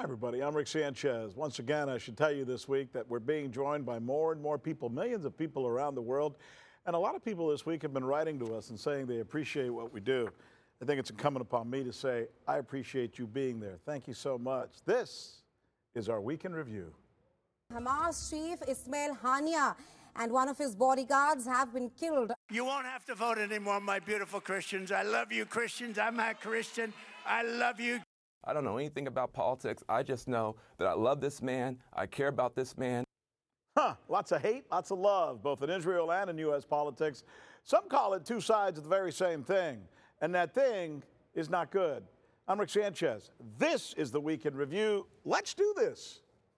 Hi, everybody. I'm Rick Sanchez. Once again, I should tell you this week that we're being joined by more and more people, millions of people around the world. And a lot of people this week have been writing to us and saying they appreciate what we do. I think it's incumbent upon me to say, I appreciate you being there. Thank you so much. This is our Week in Review. Hamas chief Ismail Haniyeh and one of his bodyguards have been killed. You won't have to vote anymore, my beautiful Christians. I love you, Christians. I'm a Christian. I love you. I don't know anything about politics. I just know that I love this man. I care about this man. Lots of hate, lots of love, both in Israel and in U.S. politics. Some call it two sides of the very same thing, and that thing is not good. I'm Rick Sanchez. This is the Week in Review. Let's do this.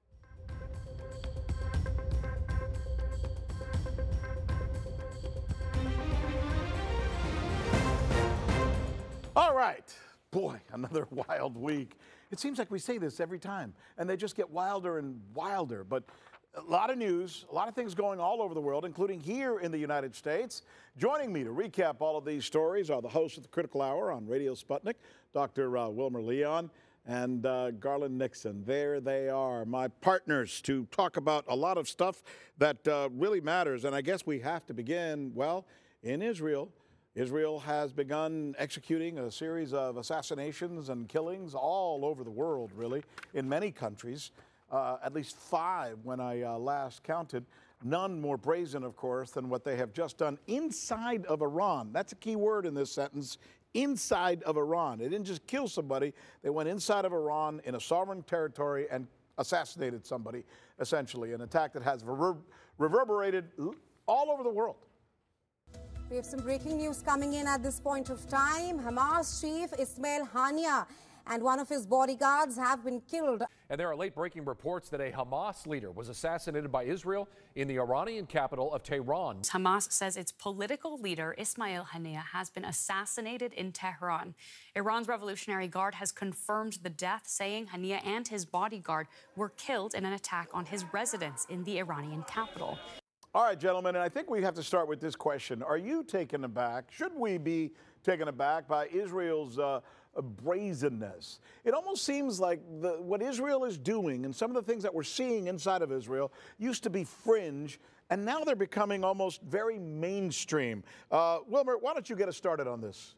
All right. Boy, another wild week. It seems like we say this every time, and they just get wilder and wilder. But a lot of news, a lot of things going all over the world, including here in the United States. Joining me to recap all of these stories are the hosts of the Critical Hour on Radio Sputnik, Dr. Wilmer Leon and Garland Nixon. There they are, my partners, to talk about a lot of stuff that really matters. And I guess we have to begin, well, in Israel. Israel has begun executing a series of assassinations and killings all over the world, really, in many countries, at least 5 when I last counted. None more brazen, of course, than what they have just done inside of Iran. That's a key word in this sentence, inside of Iran. They didn't just kill somebody. They went inside of Iran in a sovereign territory and assassinated somebody, essentially, an attack that has reverberated all over the world. We have some breaking news coming in at this point of time. Hamas chief Ismail Haniyeh and one of his bodyguards have been killed. And there are late-breaking reports that a Hamas leader was assassinated by Israel in the Iranian capital of Tehran. Hamas says its political leader, Ismail Haniyeh, has been assassinated in Tehran. Iran's Revolutionary Guard has confirmed the death, saying Haniyeh and his bodyguard were killed in an attack on his residence in the Iranian capital. All right, gentlemen, and I think we have to start with this question. Are you taken aback? Should we be taken aback by Israel's brazenness? It almost seems like what Israel is doing and some of the things that we're seeing inside of Israel used to be fringe, and now they're becoming almost very mainstream. Wilmer, why don't you get us started on this?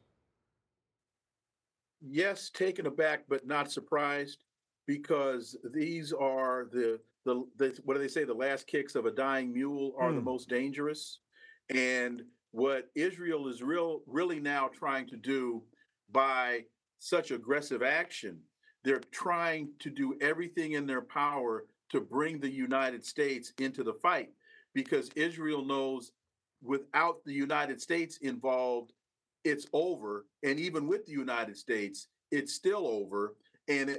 Yes, taken aback, but not surprised, because these are the what do they say? The last kicks of a dying mule are the most dangerous. And what Israel is really now trying to do by such aggressive action, they're trying to do everything in their power to bring the United States into the fight, because Israel knows without the United States involved, it's over. And even with the United States, it's still over. And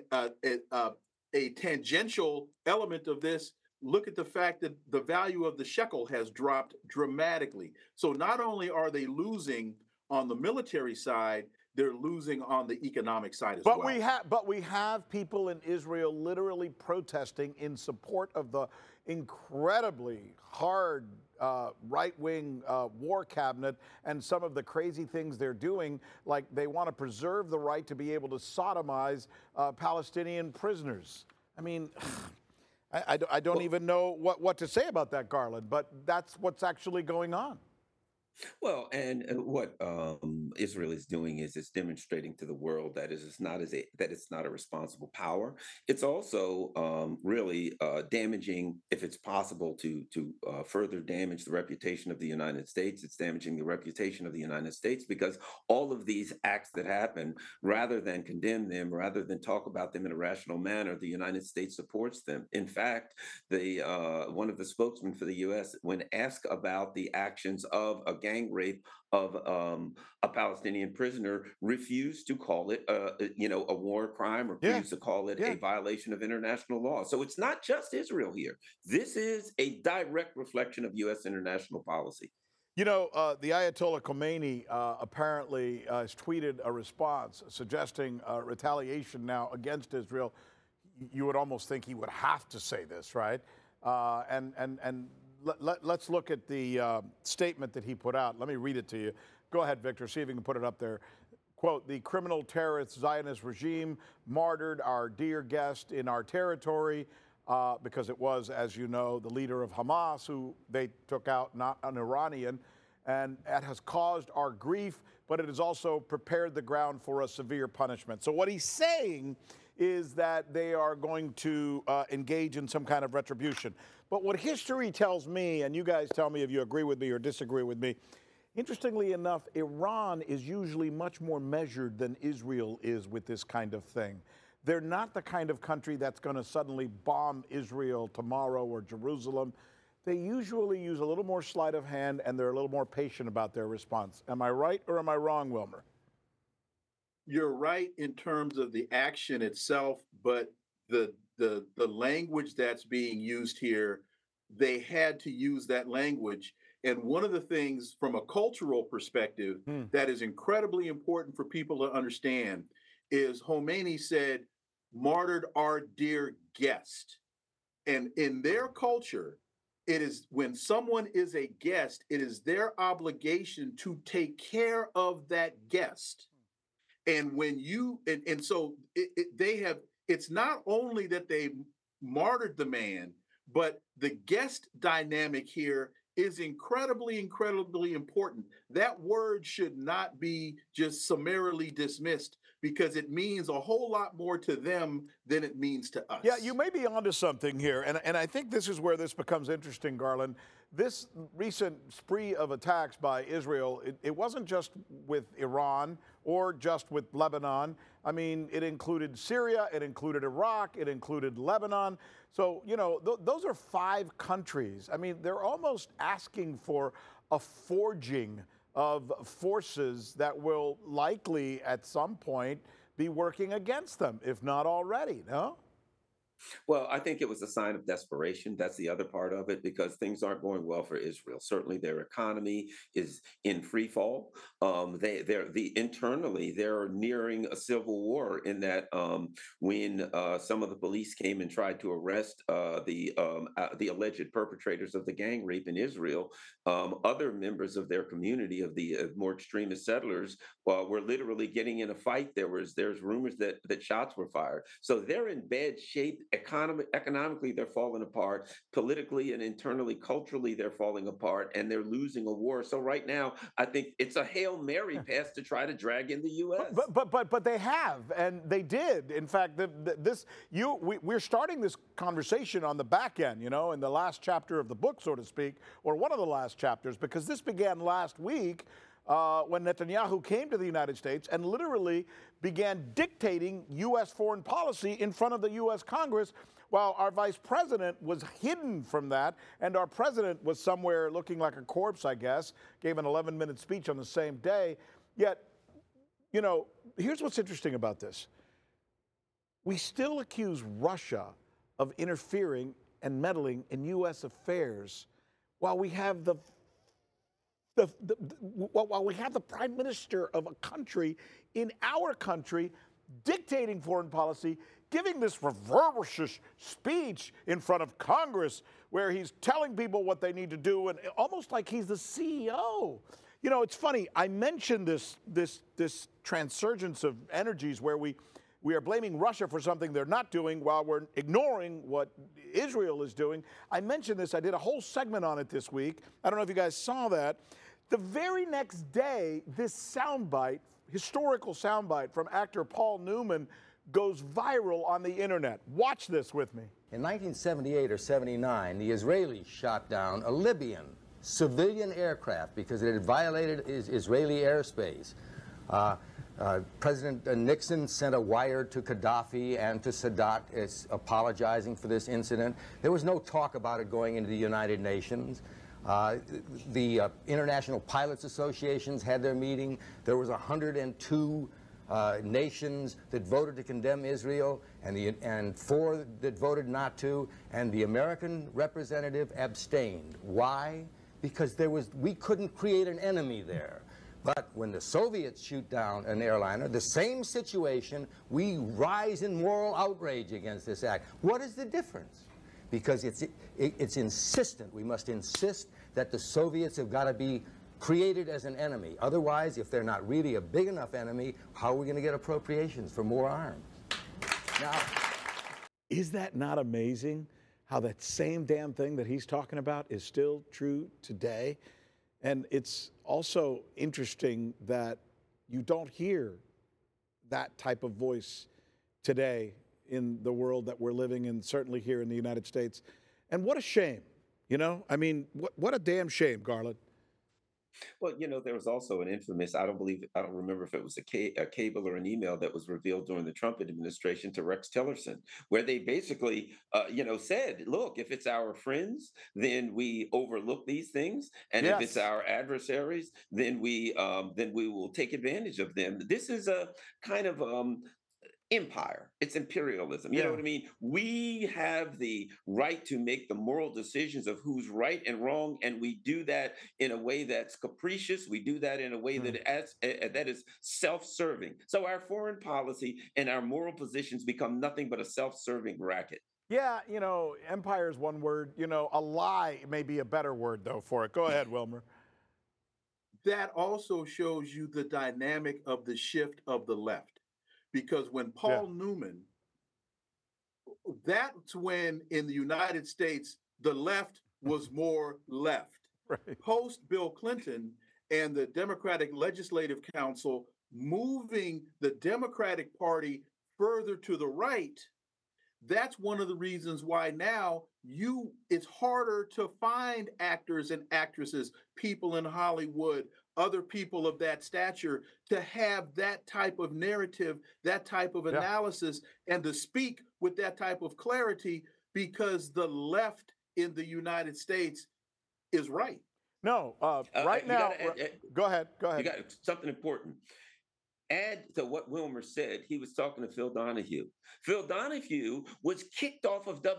a tangential element of this, look at the fact that the value of the shekel has dropped dramatically. So not only are they losing on the military side, they're losing on the economic side as well. But we have people in Israel literally protesting in support of the incredibly hard right-wing war cabinet and some of the crazy things they're doing, like they want to preserve the right to be able to sodomize Palestinian prisoners. I mean, I don't even know what to say about that, Garland, but that's what's actually going on. Well, and what Israel is doing is it's demonstrating to the world that it's not a responsible power. It's also really damaging, if it's possible to further damage the reputation of the United States. It's damaging the reputation of the United States, because all of these acts that happen, rather than condemn them, rather than talk about them in a rational manner, the United States supports them. In fact, one of the spokesmen for the U.S., when asked about the actions of a gang rape of a Palestinian prisoner, refused to call it a war crime, or refused to call it a violation of international law. So it's not just Israel here. This is a direct reflection of U.S. international policy. You know, the Ayatollah Khomeini apparently has tweeted a response suggesting retaliation now against Israel. You would almost think he would have to say this, right? Let's look at the statement that he put out. Let me read it to you. Go ahead, Victor, see if you can put it up there. quote, the criminal terrorist Zionist regime martyred our dear guest in our territory because it was, as you know, the leader of Hamas who they took out, not an Iranian. And it has caused our grief, but it has also prepared the ground for a severe punishment. So what he's saying is that they are going to engage in some kind of retribution. But what history tells me, and you guys tell me if you agree with me or disagree with me, interestingly enough, Iran is usually much more measured than Israel is with this kind of thing. They're not the kind of country that's going to suddenly bomb Israel tomorrow or Jerusalem. They usually use a little more sleight of hand, and they're a little more patient about their response. Am I right or am I wrong, Wilmer? You're right in terms of the action itself, but the language that's being used here, they had to use that language. And one of the things from a cultural perspective that is incredibly important for people to understand is Khomeini said, martyred our dear guest. And in their culture, it is when someone is a guest, it is their obligation to take care of that guest. And when you, and so they have, it's not only that they martyred the man, but the guest dynamic here is incredibly, incredibly important. That word should not be just summarily dismissed because it means a whole lot more to them than it means to us. Yeah, you may be onto something here, and I think this is where this becomes interesting, Garland. This recent spree of attacks by Israel, it wasn't just with Iran or just with Lebanon. I mean, it included Syria, it included Iraq, it included Lebanon. So, you know, those are 5 countries. I mean, they're almost asking for a forging of forces that will likely at some point be working against them, if not already, no? Well, I think it was a sign of desperation. That's the other part of it, because things aren't going well for Israel. Certainly, their economy is in free fall. Internally, they're nearing a civil war. In that, when some of the police came and tried to arrest the alleged perpetrators of the gang rape in Israel, other members of their community, of the more extremist settlers, were literally getting in a fight. There's rumors that shots were fired. So they're in bad shape. Economically, they're falling apart. Politically and internally, culturally, they're falling apart, and they're losing a war. So right now, I think it's a Hail Mary pass to try to drag in the U.S. But they have, and they did. In fact, we're starting this conversation on the back end, you know, in the last chapter of the book, so to speak, or one of the last chapters, because this began last week when Netanyahu came to the United States and literally began dictating U.S. foreign policy in front of the U.S. Congress, while our vice president was hidden from that, and our president was somewhere looking like a corpse, I guess, gave an 11-minute speech on the same day. Yet, you know, here's what's interesting about this. We still accuse Russia of interfering and meddling in U.S. affairs while we have the prime minister of a country in our country dictating foreign policy, giving this reverberative speech in front of Congress where he's telling people what they need to do, and almost like he's the CEO. You know, it's funny. I mentioned this transurgence of energies where we are blaming Russia for something they're not doing while we're ignoring what Israel is doing. I mentioned this. I did a whole segment on it this week. I don't know if you guys saw that. The very next day, this soundbite, historical soundbite from actor Paul Newman, goes viral on the internet. Watch this with me. In 1978 or 79, the Israelis shot down a Libyan civilian aircraft because it had violated Israeli airspace. President Nixon sent a wire to Gaddafi and to Sadat apologizing for this incident. There was no talk about it going into the United Nations. The International Pilots Associations had their meeting. There was 102 nations that voted to condemn Israel, and 4 that voted not to, and the American representative abstained. Why? Because we couldn't create an enemy there. But when the Soviets shoot down an airliner, the same situation, we rise in moral outrage against this act. What is the difference? Because it's insistent. We must insist that the Soviets have got to be created as an enemy. Otherwise, if they're not really a big enough enemy, how are we going to get appropriations for more arms? Now, is that not amazing how that same damn thing that he's talking about is still true today? And it's also interesting that you don't hear that type of voice today in the world that we're living in, certainly here in the United States. And what a shame, you know? I mean, what a damn shame, Garland. Well, there was also an infamous, I don't remember if it was a cable or an email that was revealed during the Trump administration to Rex Tillerson, where they basically, said, look, if it's our friends, then we overlook these things. And if it's our adversaries, then we will take advantage of them. This is a kind of empire. It's imperialism. You know what I mean? We have the right to make the moral decisions of who's right and wrong, and we do that in a way that's capricious. We do that in a way that is self-serving. So our foreign policy and our moral positions become nothing but a self-serving racket. Yeah, empire is one word. A lie may be a better word, though, for it. Go ahead, Wilmer. That also shows you the dynamic of the shift of the left. Because when Paul Newman, that's when in the United States, the left was more left. Right. Post Bill Clinton and the Democratic Legislative Council moving the Democratic Party further to the right, that's one of the reasons why now it's harder to find actors and actresses, people in Hollywood, other people of that stature, to have that type of narrative, that type of analysis, and to speak with that type of clarity, because the left in the United States is right. No, right now, go ahead. You got something important. Add to what Wilmer said, he was talking to Phil Donahue. Phil Donahue was kicked off of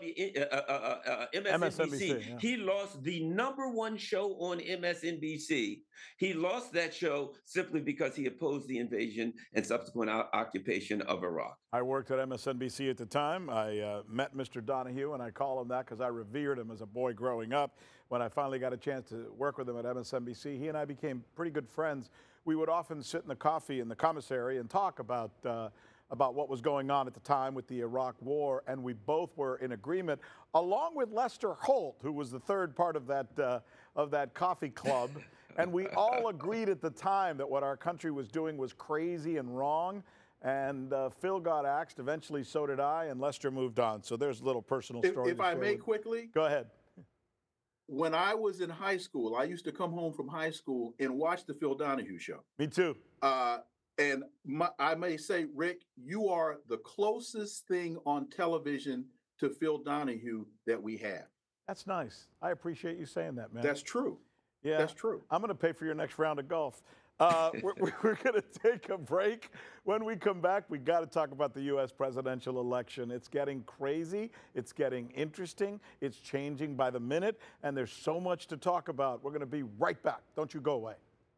MSNBC. He lost the #1 show on MSNBC. He lost that show simply because he opposed the invasion and subsequent occupation of Iraq. I worked at MSNBC at the time. I met Mr. Donahue, and I call him that because I revered him as a boy growing up. When I finally got a chance to work with him at MSNBC, he and I became pretty good friends. We would often sit in the coffee in the commissary and talk about what was going on at the time with the Iraq War, and we both were in agreement, along with Lester Holt, who was the third part of that coffee club, and we all agreed at the time that what our country was doing was crazy and wrong. And Phil got axed. Eventually, so did I, and Lester moved on. So there's a little personal story. If I may quickly, go ahead. When I was in high school, I used to come home from high school and watch the Phil Donahue show. Me too. And I may say, Rick, you are the closest thing on television to Phil Donahue that we have. That's nice. I appreciate you saying that, man. That's true. Yeah, that's true. I'm going to pay for your next round of golf. We're going to take a break. When we come back, we got to talk about the U.S. presidential election. It's getting crazy. It's getting interesting. It's changing by the minute. And there's so much to talk about. We're going to be right back. Don't you go away.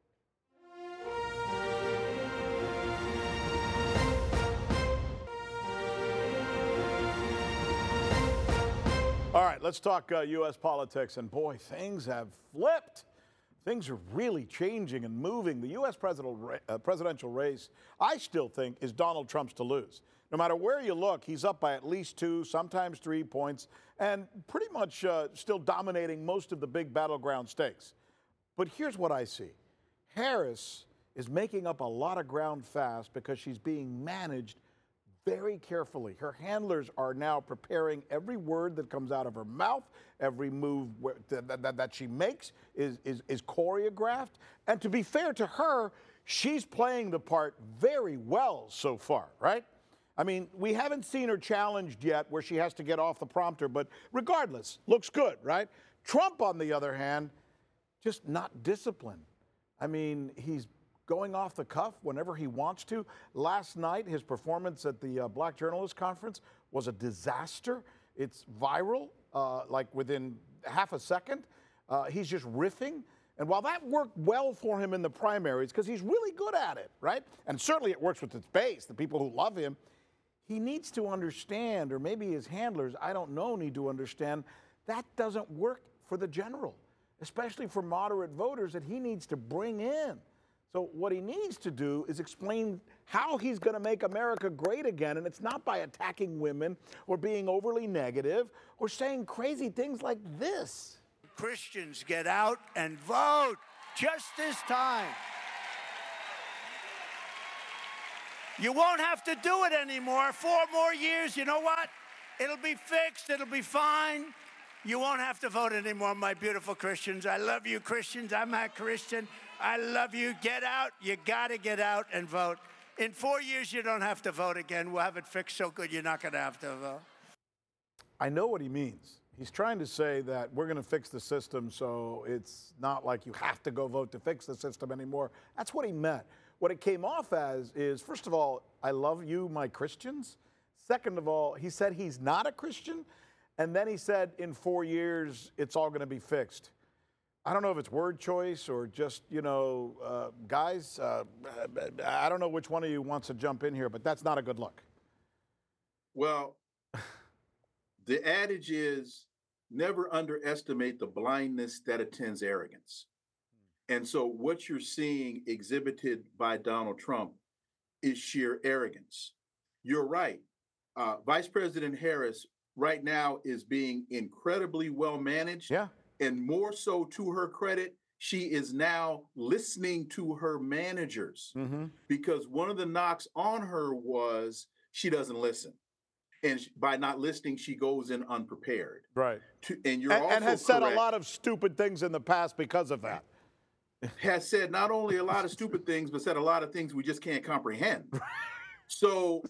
All right, let's talk U.S. politics. And boy, things have flipped. Things are really changing and moving. The U.S. presidential race, I still think, is Donald Trump's to lose. No matter where you look, he's up by at least 2, sometimes 3 points, and pretty much still dominating most of the big battleground stakes. But here's what I see. Harris is making up a lot of ground fast because she's being managed very carefully. Her handlers are now preparing every word that comes out of her mouth. Every move that she makes is choreographed. And to be fair to her, she's playing the part very well so far, right? I mean, we haven't seen her challenged yet where she has to get off the prompter, but regardless, looks good, right? Trump, on the other hand, just not disciplined. I mean, he's going off the cuff whenever he wants to. Last night, his performance at the Black Journalist Conference was a disaster. It's viral, like within half a second. He's just riffing. And while that worked well for him in the primaries, because he's really good at it, right? And certainly it works with his base, the people who love him, he needs to understand, or maybe his handlers, I don't know, need to understand, that doesn't work for the general. especially for moderate voters, that he needs to bring in. So what he needs to do is explain how he's going to make America great again, and it's not by attacking women or being overly negative or saying crazy things like this. Christians, get out and vote just this time. You won't have to do it anymore. 4 more years, you know what? It'll be fixed. It'll be fine. You won't have to vote anymore, my beautiful Christians. I love you, Christians. I'm a Christian. I love you. Get out. You got to get out and vote. In 4 years, you don't have to vote again. We'll have it fixed so good you're not going to have to vote. I know what he means. He's trying to say that we're going to fix the system so it's not like you have to go vote to fix the system anymore. That's what he meant. What it came off as is, first of all, I love you, my Christians. Second of all, he said he's not a Christian. And then he said in 4 years, it's all going to be fixed. I don't know if it's word choice or just, guys, I don't know which one of you wants to jump in here, but that's not a good look. Well, the adage is never underestimate the blindness that attends arrogance. And so what you're seeing exhibited by Donald Trump is sheer arrogance. You're right. Vice President Harris right now is being incredibly well managed. Yeah. And more so, to her credit, she is now listening to her managers, because one of the knocks on her was she doesn't listen. And by not listening, she goes in unprepared. Right. And you're also and has said correct. a lot of stupid things in the past because of that. Has said not only a lot of stupid things, but said a lot of things we just can't comprehend. So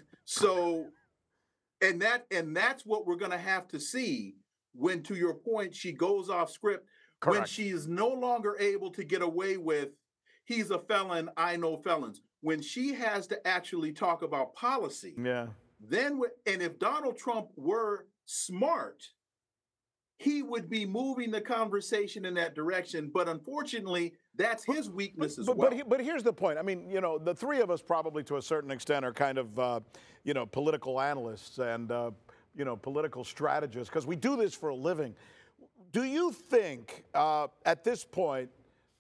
that's what we're going to have to see when, to your point, she goes off script. Correct. When she is no longer able to get away with, he's a felon, I know felons. When she has to actually talk about policy, and if Donald Trump were smart, he would be moving the conversation in that direction. But unfortunately, that's his weakness as well. But here's the point. I mean, the three of us probably to a certain extent are kind of, political analysts and, political strategists, because we do this for a living. Do you think at this point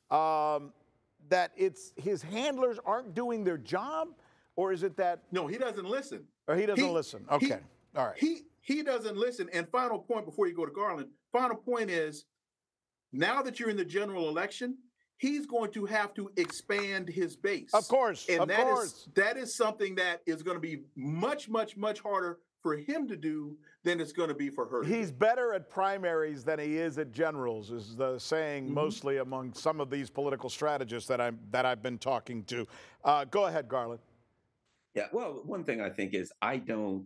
that it's his handlers aren't doing their job, or is it that? No, he doesn't listen. Or he doesn't listen. Okay. All right. He doesn't listen. And final point before you go to Garland, final point is, now that you're in the general election, he's going to have to expand his base. Of course. And that is something that is going to be much, much, much harder for him to do than it's going to be for her. He's better at primaries than he is at generals, is the saying mostly among some of these political strategists that I've been talking to. Go ahead, Garland. Yeah, well, one thing I think is I don't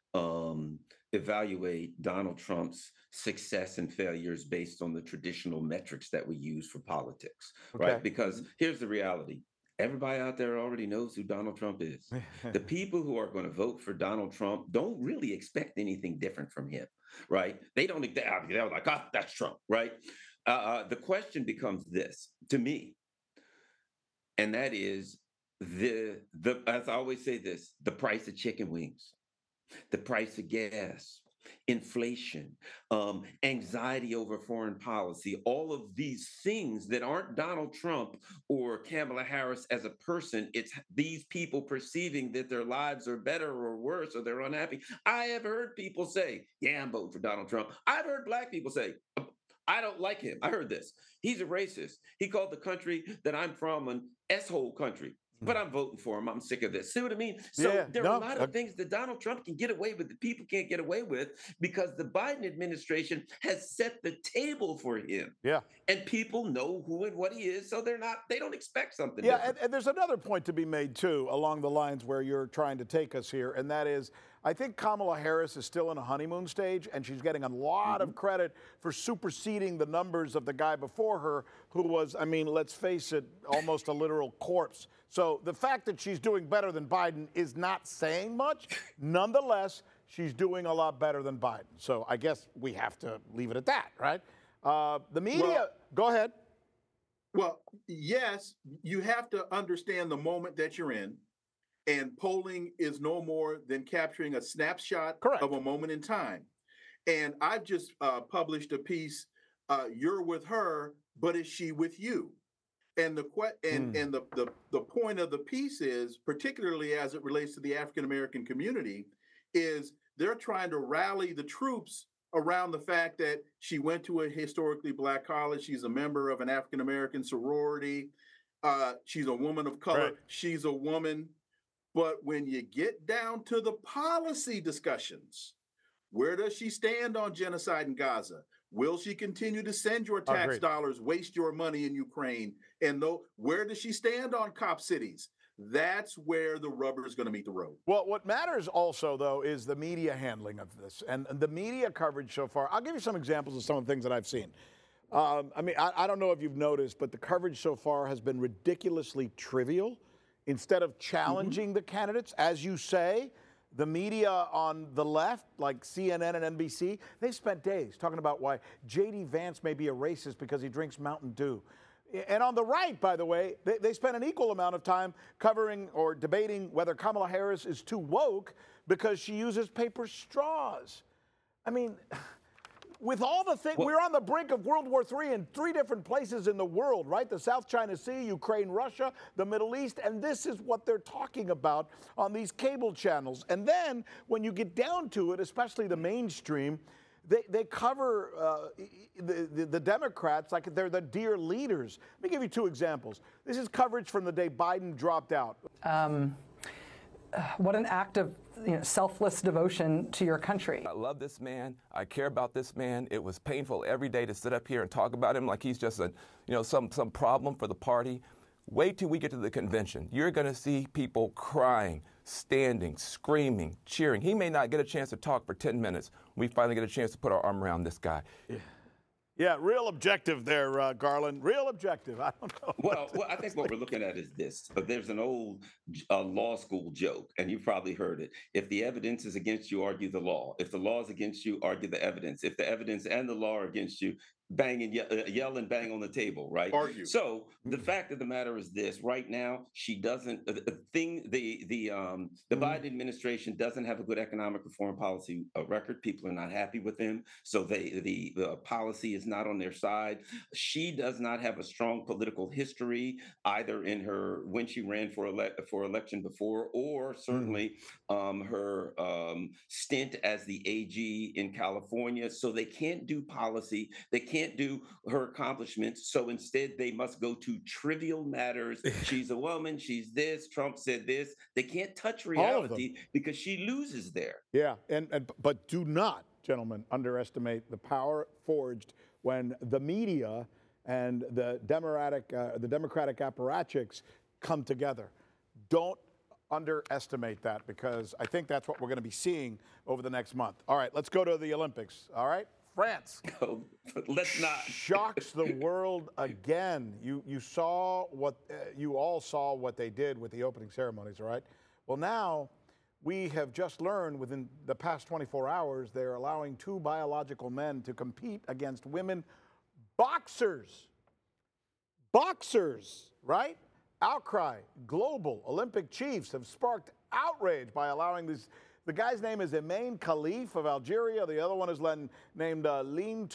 evaluate Donald Trump's success and failures based on the traditional metrics that we use for politics, right? Because here's the reality. Everybody out there already knows who Donald Trump is. The people who are going to vote for Donald Trump don't really expect anything different from him, right? They're like, that's Trump, right? The question becomes this to me, and that is as I always say this, the price of chicken wings, the price of gas, inflation, anxiety over foreign policy, all of these things that aren't Donald Trump or Kamala Harris as a person. It's these people perceiving that their lives are better or worse, or they're unhappy. I have heard people say, yeah, I'm voting for Donald Trump. I've heard Black people say, I don't like him. I heard this. He's a racist. He called the country that I'm from an S-hole country. But I'm voting for him. I'm sick of this. See what I mean? So there are a lot of things that Donald Trump can get away with that people can't get away with because the Biden administration has set the table for him. Yeah. And people know who and what he is, so they don't expect something different. And there's another point to be made, too, along the lines where you're trying to take us here, and that is, I think Kamala Harris is still in a honeymoon stage, and she's getting a lot of credit for superseding the numbers of the guy before her, who was, I mean, let's face it, almost a literal corpse. So the fact that she's doing better than Biden is not saying much. Nonetheless, she's doing a lot better than Biden. So I guess we have to leave it at that, right? The media, go ahead. Well, yes, you have to understand the moment that you're in. And polling is no more than capturing a snapshot of a moment in time. And I've just published a piece you're with her, but is she with you? And the point of the piece is, particularly as it relates to the African American community, is they're trying to rally the troops around the fact that she went to a historically Black college. She's a member of an African American sorority. She's a woman of color. Right. She's a woman. But when you get down to the policy discussions, where does she stand on genocide in Gaza? Will she continue to send your tax dollars, waste your money in Ukraine? And where does she stand on cop cities? That's where the rubber is going to meet the road. Well, what matters also, though, is the media handling of this and the media coverage so far. I'll give you some examples of some of the things that I've seen. I don't know if you've noticed, but the coverage so far has been ridiculously trivial. Instead of challenging the candidates, as you say, the media on the left, like CNN and NBC, they've spent days talking about why J.D. Vance may be a racist because he drinks Mountain Dew. And on the right, by the way, they spent an equal amount of time covering or debating whether Kamala Harris is too woke because she uses paper straws. I mean, with all the things, we're on the brink of World War III in 3 different places in the world, right? The South China Sea, Ukraine, Russia, the Middle East, and this is what they're talking about on these cable channels. And then when you get down to it, especially the mainstream, they cover the Democrats like they're the dear leaders. Let me give you 2 examples. This is coverage from the day Biden dropped out. What an act of selfless devotion to your country. I love this man. I care about this man. It was painful every day to sit up here and talk about him like he's just some problem for the party. Wait till we get to the convention. You're going to see people crying, standing, screaming, cheering. He may not get a chance to talk for 10 minutes. We finally get a chance to put our arm around this guy. Yeah, real objective there, Garland. Real objective. I don't know. Well, I think what we're looking at is this. There's an old law school joke, and you've probably heard it. If the evidence is against you, argue the law. If the law is against you, argue the evidence. If the evidence and the law are against you, bang and yell and bang on the table, right? Argue. So the fact of the matter is this: right now, she doesn't. The Biden administration doesn't have a good economic reform policy record. People are not happy with them, so the policy is not on their side. She does not have a strong political history either in her when she ran for election before, or certainly her stint as the AG in California. So they can't do policy. They can't do her accomplishments. So instead, they must go to trivial matters. She's a woman. She's this. Trump said this. They can't touch reality because she loses there. Yeah, but do not, gentlemen, underestimate the power forged when the media and the Democratic apparatchiks come together. Don't underestimate that, because I think that's what we're going to be seeing over the next month. All right, let's go to the Olympics. All right, France. Let's not. Shocks the world again. You all saw what they did with the opening ceremonies, all right? Well, now we have just learned within the past 24 hours they're allowing 2 biological men to compete against women boxers. Boxers, right? Outcry. Global Olympic chiefs have sparked outrage by allowing this. The guy's name is Emain Khalif of Algeria. The other one is named Ling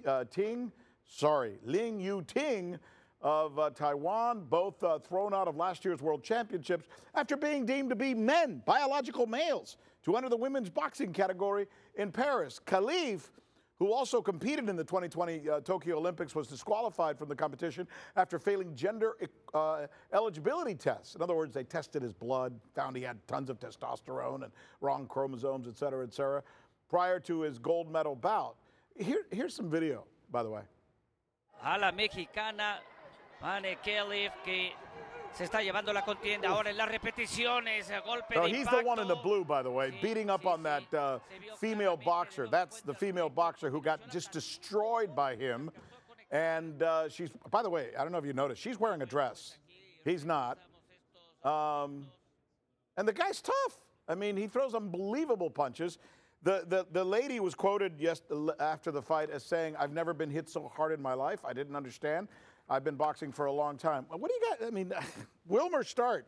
Yu Ting of Taiwan, both thrown out of last year's World Championships after being deemed to be men, biological males, to enter the women's boxing category in Paris. Khalif, who also competed in the 2020 Tokyo Olympics, was disqualified from the competition after failing gender eligibility tests. In other words, they tested his blood, found he had tons of testosterone and wrong chromosomes, et cetera, prior to his gold medal bout. Here's some video, by the way. A la mexicana, Emain Khalif, que se está llevando la contienda ahora en las repeticiones, golpe de impacto. He's the one in the blue, by the way, beating up on that female boxer. That's the female boxer who got just destroyed by him. And she's, by the way, I don't know if you noticed, she's wearing a dress. He's not. And the guy's tough. I mean, he throws unbelievable punches. The lady was quoted after the fight as saying, "I've never been hit so hard in my life. I didn't understand. I've been boxing for a long time." What do you got? I mean, Wilmer, start.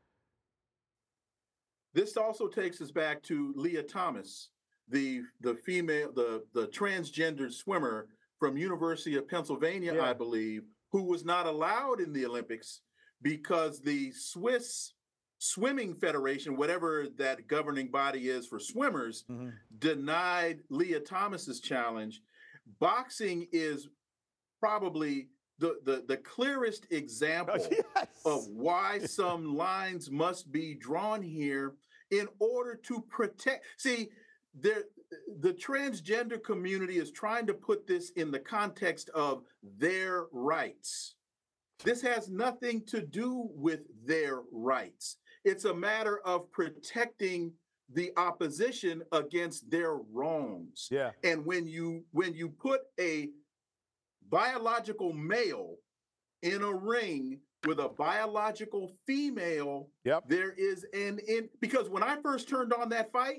This also takes us back to Leah Thomas, the female, the transgender swimmer from University of Pennsylvania, I believe, who was not allowed in the Olympics because the Swiss Swimming Federation, whatever that governing body is for swimmers, denied Leah Thomas's challenge. Boxing is probably the clearest example of why some lines must be drawn here in order to protect. See, the transgender community is trying to put this in the context of their rights. This has nothing to do with their rights. It's a matter of protecting the opposition against their wrongs. Yeah. And when you put a biological male in a ring with a biological female, there is because when I first turned on that fight,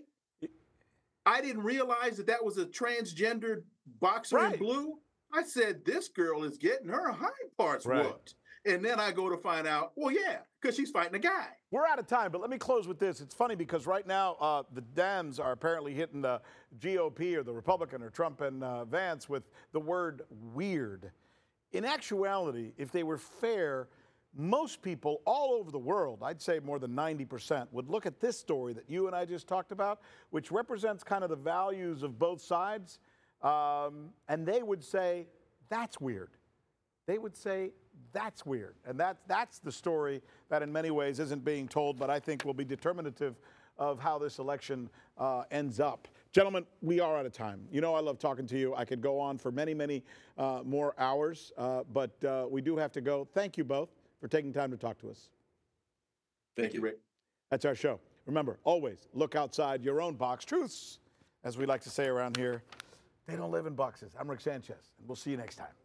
I didn't realize that was a transgendered boxer in blue. I said, this girl is getting her hind parts whooped. And then I go to find out, well, yeah, because she's fighting a guy. We're out of time, but let me close with this. It's funny because right now the Dems are apparently hitting the GOP or the Republican or Trump and Vance with the word weird. In actuality, if they were fair, most people all over the world, I'd say more than 90%, would look at this story that you and I just talked about, which represents kind of the values of both sides, and they would say, that's weird. They would say, that's weird. And that's the story that in many ways isn't being told, but I think will be determinative of how this election ends up. Gentlemen, we are out of time. You know I love talking to you. I could go on for many, many more hours, but we do have to go. Thank you both for taking time to talk to us. Thank you, Rick. That's our show. Remember, always look outside your own box. Truths, as we like to say around here, they don't live in boxes. I'm Rick Sanchez, and we'll see you next time.